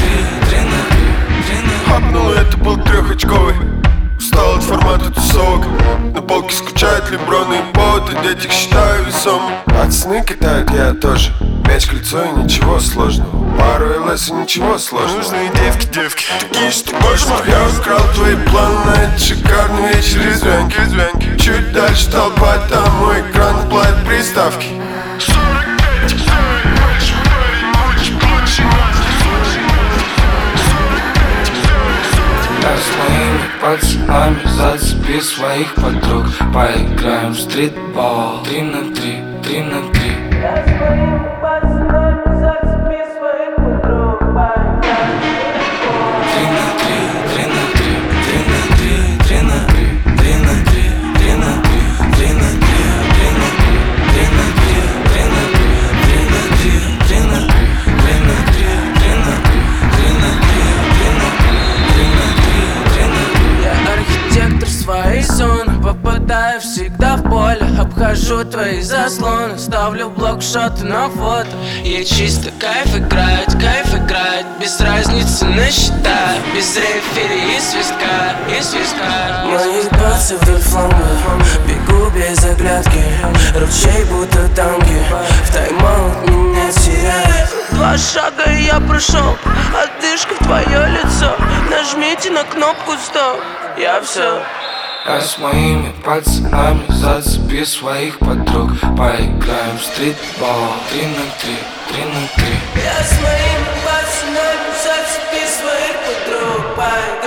Хапнул, это был трехочковый. Устал от формата тусовок. На полке скучают леброны и поводы, деть их считаю весом. Пацаны катают, я тоже. Мяч, кольцо и ничего сложного. Пару ЛС и ничего сложного. Нужные девки, такие, что кошмар. Я украл твои планы на этот шикарный вечер из Вянки. Чуть дальше толпа, там мой экран платит приставки. Я с моими пацанами зацепи своих подруг. Поиграем в стритбол 3 на 3, 3 на 3. Я с моими пацанами зацепи своих подруг. Поиграем в стритбол 3 на 3, 3 на 3, 3 на 3, 3 на 3, 3 на 3, 3 на 3, 3 на 3, 3 на 3, 3 на 3, 3 на 3, 3 на 3, 3 на 3, 3 на 3, 3 на 3, 3 на 3, 3 на 3, 3 на 3, 3 на 3, 3 на 3. Я архитектор своей зоны, попадаю всегда в поле. Обхожу твои заслоны, ставлю блокшоты на фото. И чисто кайф играет, без разницы на счета. Без рефери и свистка. Мои пальцы вдоль фланга, бегу без оглядки. Ручей будто танки, в тайм-аут меня теряет. 2 шага и я прошел, отдышка в твое лицо. Нажмите на кнопку стоп, я все. Я с моими пацанами зацепи своих подруг. Поиграем в стритбол 3 на 3, 3 на 3. Я с моими пацанами зацепи своих подруг.